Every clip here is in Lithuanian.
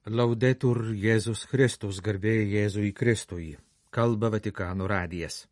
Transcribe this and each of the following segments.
Laudetur Jėzus Kristus, garbė Jėzui Kristui. Kalba Vatikano radijas.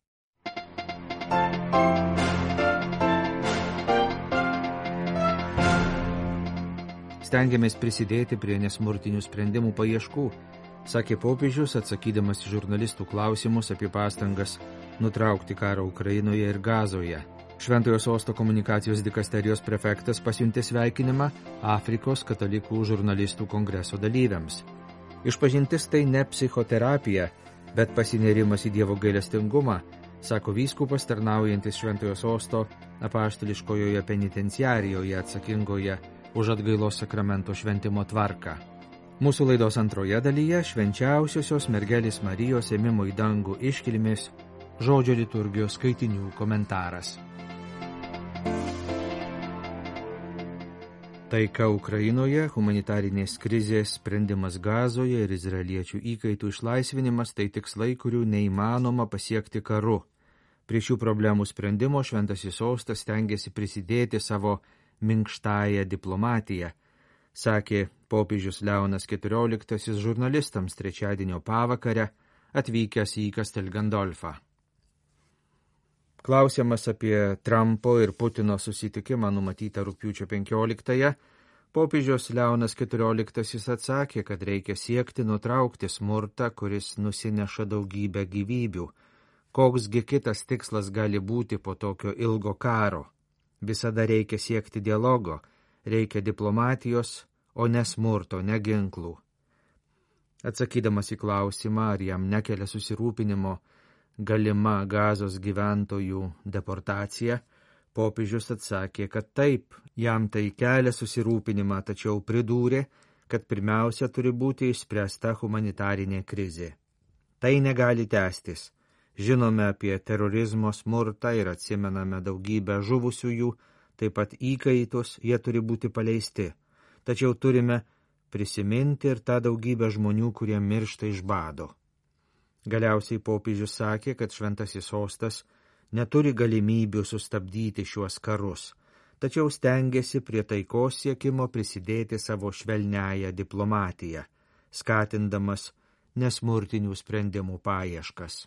Stengiamės prisidėti prie nesmurtinių sprendimų paieškų, sakė popiežius, atsakydamas į žurnalistų klausimus apie pastangas nutraukti karą Ukrainoje ir Gazoje. Šventojo Sosto komunikacijos dikasterijos prefektas pasiuntė sveikinimą Afrikos katalikų žurnalistų kongreso dalyviams. Išpažintis tai ne psichoterapija, bet pasinėrimas į Dievo gailestingumą, sako vyskupas tarnaujantis Šventojo Sosto apaštališkojoje penitenciarijoje atsakingoje už atgailos sakramento šventimo tvarką. Mūsų laidos antroje dalyje švenčiausiosios mergelės Marijos ėmimo į dangų iškilmės žodžio liturgijos skaitinių komentaras. Taika Ukrainoje, humanitarinės krizės sprendimas Gazoje ir izraeliečių įkaitų išlaisvinimas tai tikslai, kurių neįmanoma pasiekti karu. Prie šių problemų sprendimo Šventasis Sostas stengiasi prisidėti savo minkštąją diplomatiją, sakė popiežius Leonas XIV žurnalistams trečiadienio pavakarę atvykęs į Castel Gandolfą. Klausiamas apie Trumpo ir Putino susitikimą numatytą rugpjūčio 15-ąją, popiežius Leonas XIV atsakė, kad reikia siekti nutraukti smurtą, kuris nusineša daugybę gyvybių. Koksgi kitas tikslas gali būti po tokio ilgo karo? Visada reikia siekti dialogo, reikia diplomatijos, o ne smurto, ne ginklų. Atsakydamas į klausimą, ar jam nekelia susirūpinimo galima Gazos gyventojų deportacija, popiežius atsakė, kad taip, jam tai kelia susirūpinimą, tačiau pridūrė, kad pirmiausia turi būti išspręsta humanitarinė krizė. Tai negali tęstis. Žinome apie terorizmo smurtą ir atsimename daugybę žuvusiųjų, taip pat įkaitus, jie turi būti paleisti. Tačiau turime prisiminti ir tą daugybę žmonių, kurie miršta iš bado. Galiausiai popiežius sakė, kad Šventasis Sostas neturi galimybių sustabdyti šiuos karus, tačiau stengiasi prie taikos siekimo prisidėti savo švelniąją diplomatiją, skatindamas nesmurtinių sprendimų paieškas.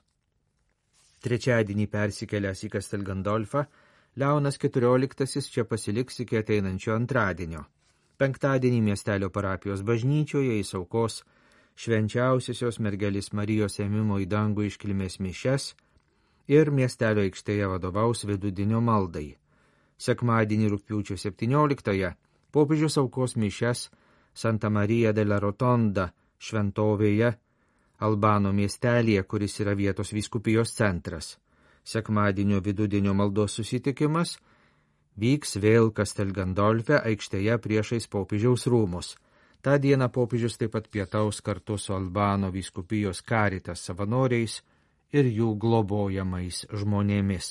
Trečiadienį persikėlęs į Castel Gandolfą, Leonas XIV čia pasiliks iki ateinančio antradienio. Penktadienį miestelio parapijos bažnyčioje jis aukos švenčiausiosios mergelės Marijos ėmimo į dangų iškilmės mišias ir miestelio aikštėje vadovaus vidudienio maldai. Sekmadienį rugpjūčio 17-ąją popiežius aukos mišias Santa Marija della Rotonda šventovėje Albano miestelėje, kuris yra vietos vyskupijos centras. Sekmadienio vidudienio maldos susitikimas vyks vėl Castel Gandolfe aikštėje priešais popiežiaus rūmus. Ta diena popiežius taip pat pietaus kartu su Albano vyskupijos Caritas savanoriais ir jų globojamais žmonėmis.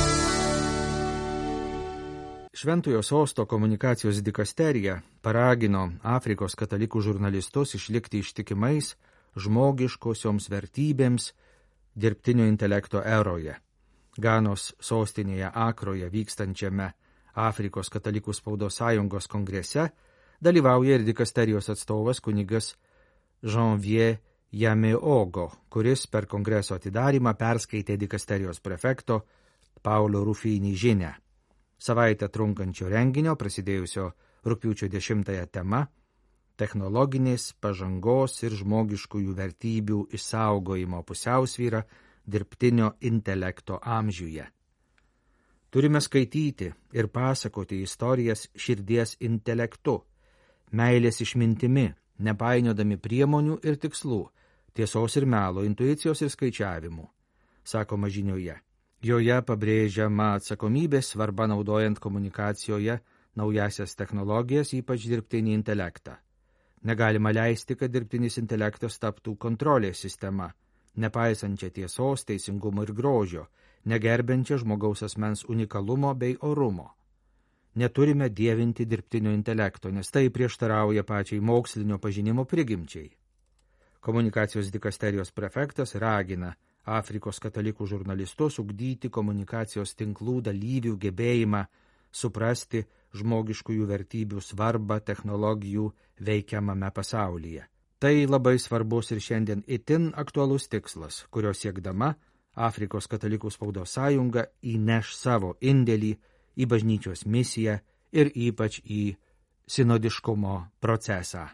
Šventojo Sosto komunikacijos dikasterija paragino Afrikos katalikų žurnalistus išlikti ištikimais žmogiškosioms vertybėms dirbtinio intelekto eroje. Ganos sostinėje Akroje vykstančiame Afrikos katalikų spaudos sąjungos kongrese dalyvauja ir dikasterijos atstovas kunigas Janvier Yameogo, kuris per kongreso atidarymą perskaitė dikasterijos prefekto Paulo Rufini žinią. Savaitę trunkančio renginio, prasidėjusio rugpjūčio 10-ąją tema – technologinės pažangos ir žmogiškųjų vertybių išsaugojimo pusiausvyra dirbtinio intelekto amžiuje. Turime skaityti ir pasakoti istorijas širdies intelektu, meilės išmintimi, nepainiodami priemonių ir tikslų, tiesos ir melo, intuicijos ir skaičiavimų, sakoma žinioje. Joje pabrėžiama atsakomybės svarba naudojant komunikacijoje naujasias technologijas, ypač dirbtinį intelektą. Negalima leisti, kad dirbtinis intelektas taptų kontrolės sistema, nepaisančia tiesos, teisingumo ir grožio, negerbiančia žmogaus asmens unikalumo bei orumo. Neturime dievinti dirbtinio intelekto, nes tai prieštarauja pačiai mokslinio pažinimo prigimčiai. Komunikacijos dikasterijos prefektas ragina Afrikos katalikų žurnalistus ugdyti komunikacijos tinklų dalyvių gebėjimą suprasti žmogiškųjų vertybių svarbą technologijų veikiamame pasaulyje. Tai labai svarbus ir šiandien itin aktualus tikslas, kurio siekdama Afrikos katalikų spaudos sąjunga įneš savo indėlį į bažnyčios misiją ir ypač į sinodiškumo procesą.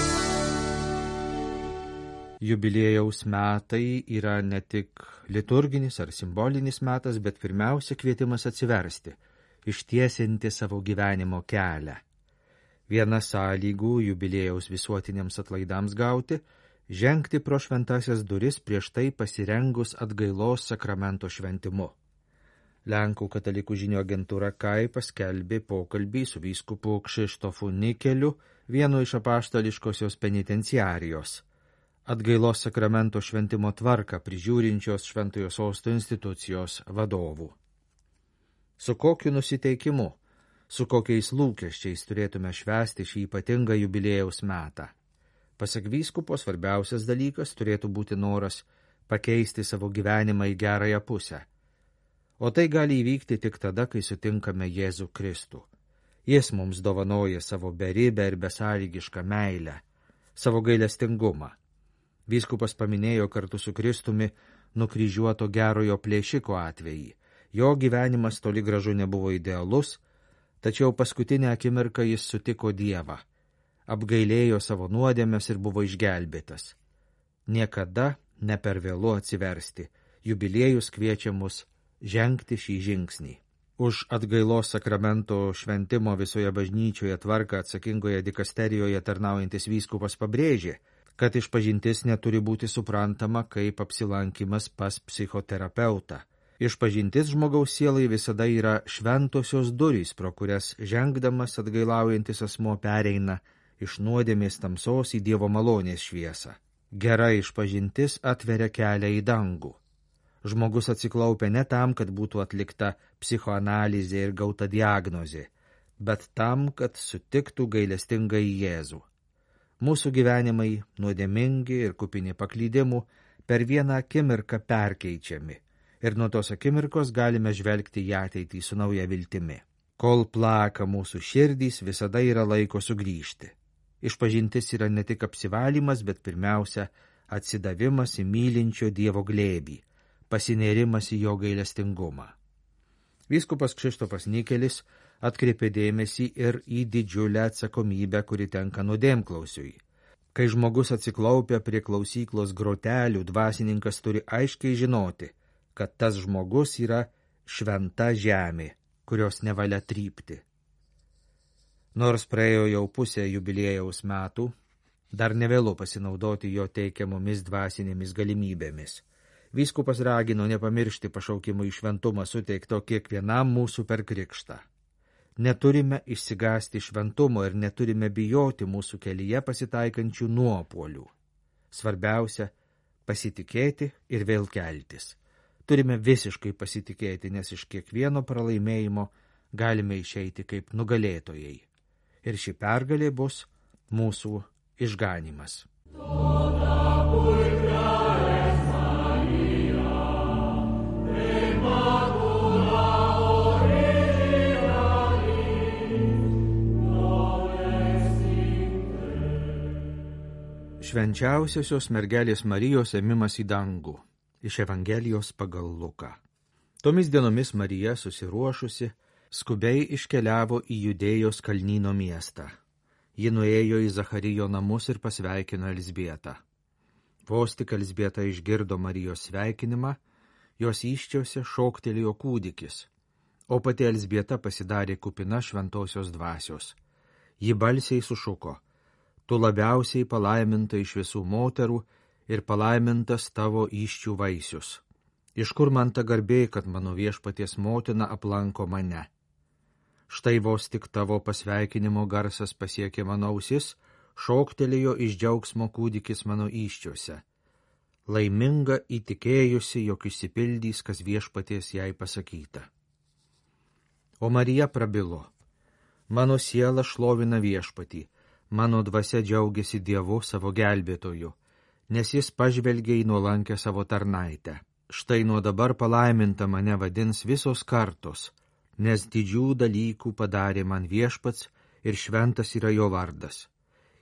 Jubiliejaus metai yra ne tik liturginis ar simbolinis metas, bet pirmiausia kvietimas atsiversti, ištiesinti savo gyvenimo kelią. Viena sąlygų jubiliejaus visuotiniams atlaidams gauti – žengti pro šventasias duris prieš tai pasirengus atgailos sakramento šventimu. Lenkų katalikų žinių agentūra KAI paskelbė pokalbį su vyskupu Krzysztofu Nikeliu, vienu iš apaštališkosios penitenciarijos, atgailos sakramento šventimo tvarką prižiūrinčios Šventojo Sosto institucijos vadovų. Su kokiu nusiteikimu, su kokiais lūkesčiais turėtume švęsti šį ypatingą jubiliejaus metą? Pasak vyskupo, svarbiausias dalykas turėtų būti noras pakeisti savo gyvenimą į gerąją pusę. O tai gali įvykti tik tada, kai sutinkame Jėzų Kristų. Jis mums dovanoja savo beribę ir besąlygišką meilę, savo gailestingumą. Vyskupas paminėjo kartu su Kristumi nukryžiuoto gerojo plėšiko atvejį. Jo gyvenimas toli gražu nebuvo idealus, tačiau paskutinę akimirką jis sutiko Dievą, apgailėjo savo nuodėmes ir buvo išgelbėtas. Niekada ne per vėlu atsiversti, jubiliejus kviečia mus žengti šį žingsnį. Už atgailos sakramento šventimo visoje bažnyčioje tvarką atsakingoje dikasterijoje tarnaujantis vyskupas pabrėžė, kad išpažintis neturi būti suprantama kaip apsilankimas pas psichoterapeutą. Išpažintis žmogaus sielai visada yra šventosios durys, pro kurias žengdamas atgailaujantis asmuo pereina iš nuodėmės tamsos į Dievo malonės šviesą. Gera išpažintis atveria kelią į dangų. Žmogus atsiklaupia ne tam, kad būtų atlikta psichoanalizė ir gauta diagnozė, bet tam, kad sutiktų gailestingą į Jėzų. Mūsų gyvenimai, nuodėmingi ir kupini paklydimų, per vieną akimirką perkeičiami. Ir nuo tos akimirkos galime žvelgti į ateitį su nauja viltimi. Kol plaka mūsų širdys, visada yra laiko sugrįžti. Išpažintis yra ne tik apsivalymas, bet pirmiausia atsidavimas į mylinčio Dievo glėbį, pasinėrimas į jo gailestingumą. Vyskupas Krzysztofas Nikelis atkreipė dėmesį ir į didžiulę atsakomybę, kuri tenka nuodėmklausiui. Kai žmogus atsiklaupia prie klausyklos grotelių, dvasininkas turi aiškiai žinoti, kad tas žmogus yra šventa žemė, kurios nevalia trypti. Nors praėjo jau pusę jubiliejaus metų, dar nevėlu pasinaudoti jo teikiamomis dvasinėmis galimybėmis. Vyskupas ragino nepamiršti pašaukimų į šventumą suteikto kiekvienam mūsų per krikštą. Neturime išsigąsti šventumo ir neturime bijoti mūsų kelyje pasitaikančių nuopuolių. Svarbiausia – pasitikėti ir vėl keltis. Turime visiškai pasitikėti, nes iš kiekvieno pralaimėjimo galime išeiti kaip nugalėtojai. Ir ši pergalė bus mūsų išganymas. Švenčiausiosios mergelės Marijos ėmimas į dangų. Iš Evangelijos pagal Luką. Tomis dienomis Marija, susiruošusi, skubiai iškeliavo į Judėjos kalnyno miestą. Ji nuėjo į Zacharijo namus ir pasveikino Elzbietą. Vos tik Elzbieta išgirdo Marijos sveikinimą, jos įsčiose šoktelėjo kūdikis, o pati Elzbieta pasidarė kupina šventosios dvasios. Ji balsiai sušuko: Tu labiausiai palaiminta iš visų moterų ir palaimintas tavo įsčių vaisius. Iš kur man ta garbė, kad mano viešpaties motina aplanko mane? Štai vos tik tavo pasveikinimo garsas pasiekė mano ausis, šoktelėjo iš džiaugsmo kūdikis mano įsčiuose. Laiminga įtikėjusi, jog išsipildys, kas viešpaties jai pasakyta. O Marija prabilo: Mano siela šlovina viešpatį, mano dvasia džiaugiasi Dievu savo gelbėtoju, nes jis pažvelgė į nuolankę savo tarnaitę. Štai nuo dabar palaiminta mane vadins visos kartos, nes didžių dalykų padarė man viešpats ir šventas yra jo vardas.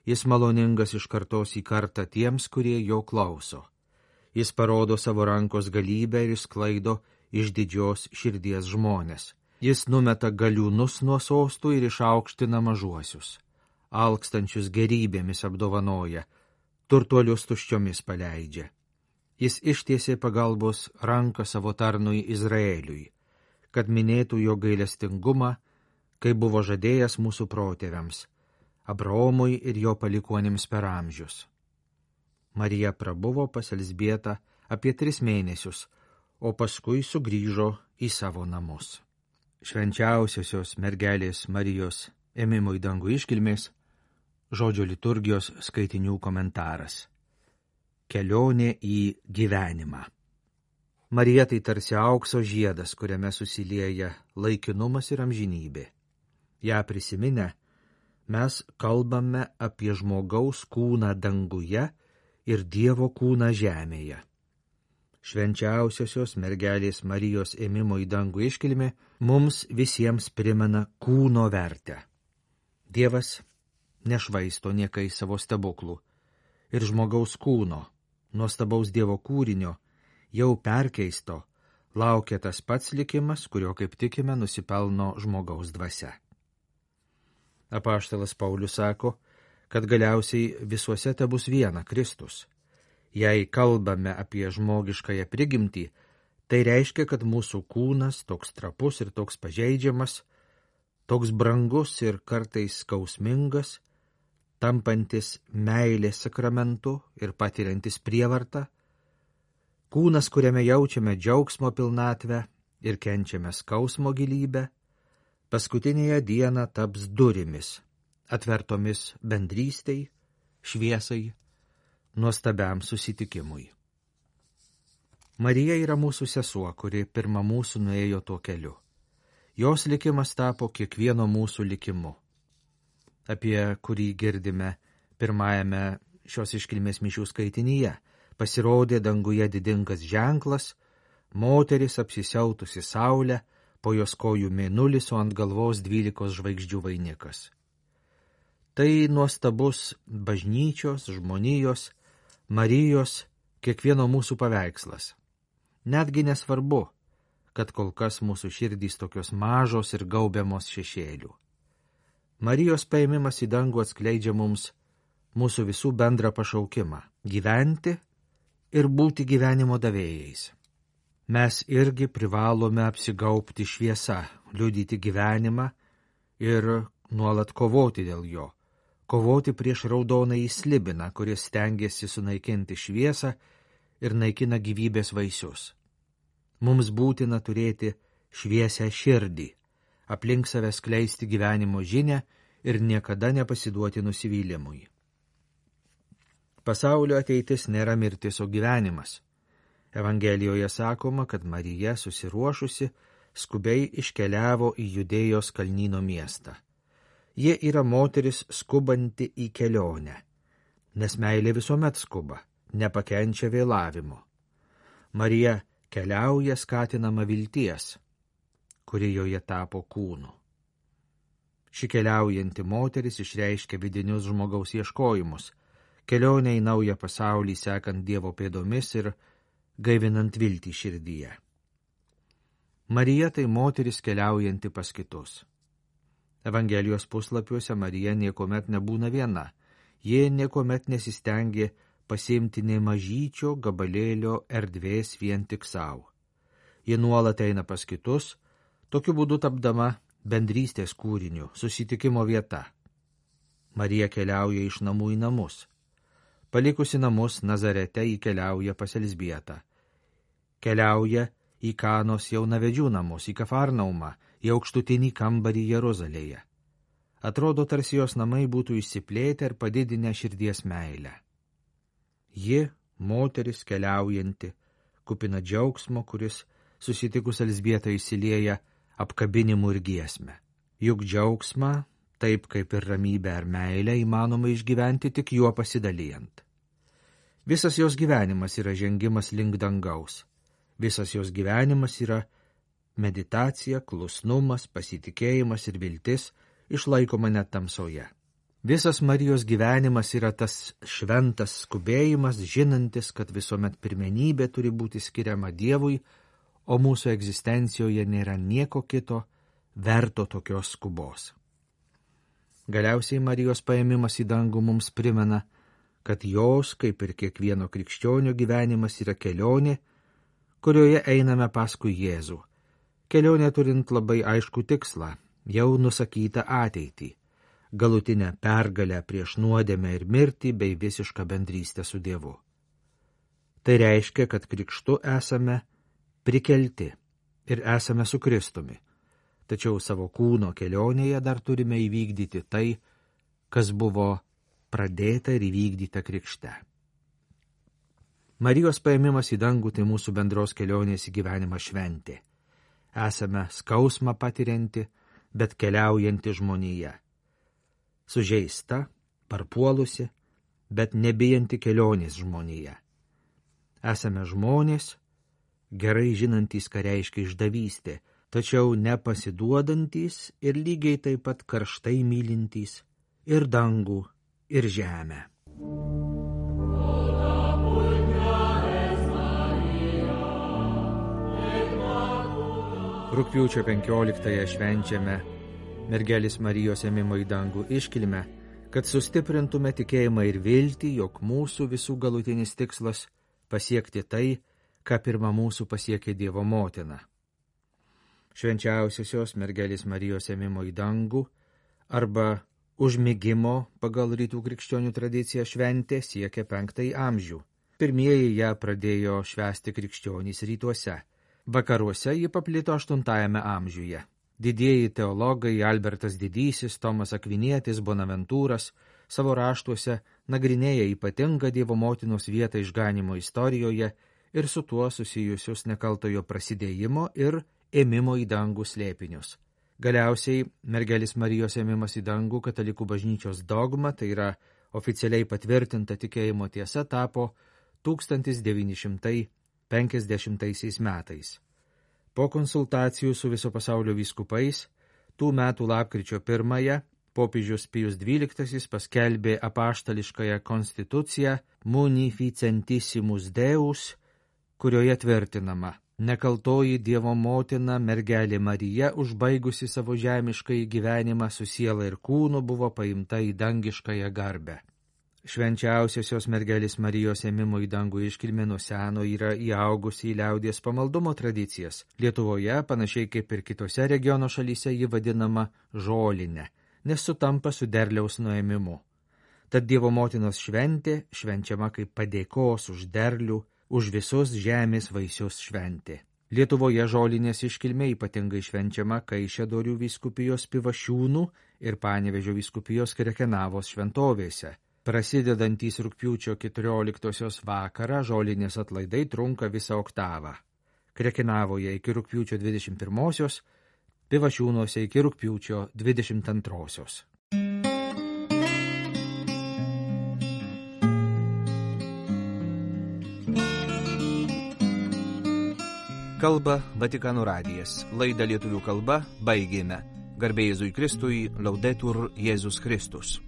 Jis maloningas iš kartos į kartą tiems, kurie jo klauso. Jis parodo savo rankos galybę ir išsklaido iš didžios širdies žmonės. Jis numeta galiūnus nuo sostų ir išaukština mažuosius. Alkstančius gerybėmis apdovanoja, turtuolius tuščiomis paleidžia. Jis ištiesė pagalbos ranką savo tarnui Izraeliui, kad minėtų jo gailestingumą, kai buvo žadėjęs mūsų protėviams, Abraomui ir jo palikuonims per amžius. Marija prabuvo pas Elzbietą apie 3 mėnesius, o paskui sugrįžo į savo namus. Švenčiausiosios mergelės Marijos ėmimo į dangų iškilmės, žodžio liturgijos skaitinių komentaras. Kelionė į gyvenimą. Marija tai tarsi aukso žiedas, kuriame susilieja laikinumas ir amžinybė. Ja prisiminę, mes kalbame apie žmogaus kūną danguje ir Dievo kūną žemėje. Švenčiausiosios mergelės Marijos ėmimo į dangų iškilmė mums visiems primena kūno vertę. Dievas nešvaisto niekai savo stebuklų ir žmogaus kūno, nuostabaus Dievo kūrinio, jau perkeisto, laukia tas pats likimas, kurio, kaip tikime, nusipelno žmogaus dvasia. Apaštalas Paulius sako, kad galiausiai visuose tebus viena Kristus. Jei kalbame apie žmogiškąją prigimtį, tai reiškia, kad mūsų kūnas toks trapus ir toks pažeidžiamas, toks brangus ir kartais skausmingas, tampantis meilės sakramentu ir patiriantis prievartą, kūnas, kuriame jaučiame džiaugsmo pilnatvę ir kenčiame skausmo gilybę, paskutinėje dieną taps durimis, atvertomis bendrystei, šviesai, nuostabiam susitikimui. Marija yra mūsų sesuo, kuri pirma mūsų nuėjo tuo keliu. Jos likimas tapo kiekvieno mūsų likimu, apie kurį girdime pirmajame šios iškilmės mišių skaitinyje. Pasirodė danguje didingas ženklas, moteris apsisiautusi saulę, po jos kojų mėnulis, o ant galvos 12 žvaigždžių vainikas. Tai nuostabus bažnyčios, žmonijos, Marijos, kiekvieno mūsų paveikslas. Netgi nesvarbu, kad kol kas mūsų širdys tokios mažos ir gaubiamos šešėlių. Marijos paėmimas į dangų atskleidžia mums mūsų visų bendrą pašaukimą – gyventi ir būti gyvenimo davėjais. Mes irgi privalome apsigaubti šviesą, liudyti gyvenimą ir nuolat kovoti dėl jo. Kovoti prieš raudonąjį slibiną, kuris stengiasi sunaikinti šviesą ir naikina gyvybės vaisius. Mums būtina turėti šviesią širdį, aplink save skleisti gyvenimo žinią ir niekada nepasiduoti nusivylimui. Pasaulio ateitis nėra mirtis, o gyvenimas. Evangelijoje sakoma, kad Marija susiruošusi skubiai iškeliavo į Judėjos kalnyno miestą. Ji yra moteris skubanti į kelionę, nes meilė visuomet skuba, nepakenčia vėlavimo. Marija keliauja skatinama vilties, kuri joje tapo kūnu. Ši keliaujanti moteris išreiškia vidinius žmogaus ieškojimus, kelionę į naują pasaulį sekant Dievo pėdomis ir gaivinant viltį širdyje. Marija tai moteris keliaujanti pas kitus. Evangelijos puslapiuose Marija niekuomet nebūna viena, ji niekuomet nesistengė pasiimti nė mažyčio gabalėlio erdvės vien tik savo. Ji nuolat eina pas kitus, tokiu būdu tapdama bendrystės kūriniu, susitikimo vieta. Marija keliauja iš namų į namus. Palikusi namus Nazarete ji keliauja pas Elzbietą. Keliauja į Kanos jaunavedžių namus, į Kafarnaumą, į aukštutinį kambarį Jeruzalėje. Atrodo, tarsi jos namai būtų išsiplėtę ir padidinę širdies meilę. Ji, moteris keliaujanti, kupina džiaugsmo, kuris susitikus Elzbietą įsilieja apkabinimu ir giesme. Juk džiaugsmą, taip kaip ir ramybę ar meilę, įmanoma išgyventi tik juo pasidalijant. Visas jos gyvenimas yra žengimas link dangaus. Visas jos gyvenimas yra meditacija, klusnumas, pasitikėjimas ir viltis, išlaikoma net tamsoje. Visas Marijos gyvenimas yra tas šventas skubėjimas, žinantis, kad visuomet pirmenybė turi būti skiriama Dievui, o mūsų egzistencijoje nėra nieko kito verto tokios skubos. Galiausiai Marijos paėmimas į dangų mums primena, kad jos, kaip ir kiekvieno krikščionio gyvenimas, yra kelionė, kurioje einame paskui Jėzų. Kelionė turint labai aiškų tikslą, jau nusakytą ateitį, galutinę pergalę prieš nuodėmę ir mirtį bei visišką bendrystę su Dievu. Tai reiškia, kad krikštu esame prikelti ir esame su Kristumi, tačiau savo kūno kelionėje dar turime įvykdyti tai, kas buvo pradėta ir įvykdyta krikšte. Marijos paėmimas į dangų tai mūsų bendros kelionės į gyvenimą šventė. Esame skausmą patirianti, bet keliaujanti žmonija. Sužeista, parpuolusi, bet nebijanti kelionės žmonija. Esame žmonės, gerai žinantys, ką reiškia išdavystė, tačiau nepasiduodantys ir lygiai taip pat karštai mylintys ir dangų, ir žemę. Rugpjūčio 15-ąją švenčiame mergelės Marijos ėmimo į dangų iškilmę, kad sustiprintume tikėjimą ir viltį, jog mūsų visų galutinis tikslas pasiekti tai, ką pirma mūsų pasiekė Dievo motina. Švenčiausiosios mergelės Marijos ėmimo į dangų arba užmigimo pagal rytų krikščionių tradiciją šventė siekia 5 amžių. Pirmieji ją pradėjo švęsti krikščionys rytuose. Vakaruose ji paplito 8 amžiuje. Didieji teologai Albertas Didysis, Tomas Akvinietis, Bonaventūras savo raštuose nagrinėja ypatingą Dievo motinos vietą išganimo istorijoje ir su tuo susijusius nekaltojo prasidėjimo ir ėmimo į dangų slėpinius. Galiausiai mergelės Marijos ėmimas į dangų katalikų bažnyčios dogma, tai yra oficialiai patvirtinta tikėjimo tiesa, tapo 1950 metais. Po konsultacijų su viso pasaulio vyskupais, tų metų lapkričio 1 popiežius Pijus XII paskelbė apaštališkąją konstituciją Munificentissimus Deus, kurioje tvirtinama: nekaltoji Dievo motina mergelė Marija, užbaigusi savo žemiškąjį gyvenimą su siela ir kūnu, buvo paimta į dangiškąją garbę. Švenčiausiosios mergelės Marijos ėmimo į dangų iškilmė nuo seno yra įaugusi į liaudies pamaldumo tradicijas. Lietuvoje, panašiai kaip ir kitose regiono šalyse, ji vadinama žolinė, nes sutampa su derliaus nuėmimu. Tad Dievo motinos šventė švenčiama kaip padėkos už derlių, už visus žemės vaisius šventė. Lietuvoje žolinės iškilmė ypatingai švenčiama Kaišiadorių vyskupijos Pivašiūnų ir Panevėžio vyskupijos Krekenavos šventovėse. Prasidedantys rugpjūčio 14 vakarą žolinės atlaidai trunka visą oktavą. Krekenavoje iki rugpjūčio 21, Pivašiūnuose iki rugpjūčio 22. Kalba Vatikano radijas. Laidą lietuvių kalba baigėme. Garbė Jėzui Kristui, Laudetur Jėzus Kristus.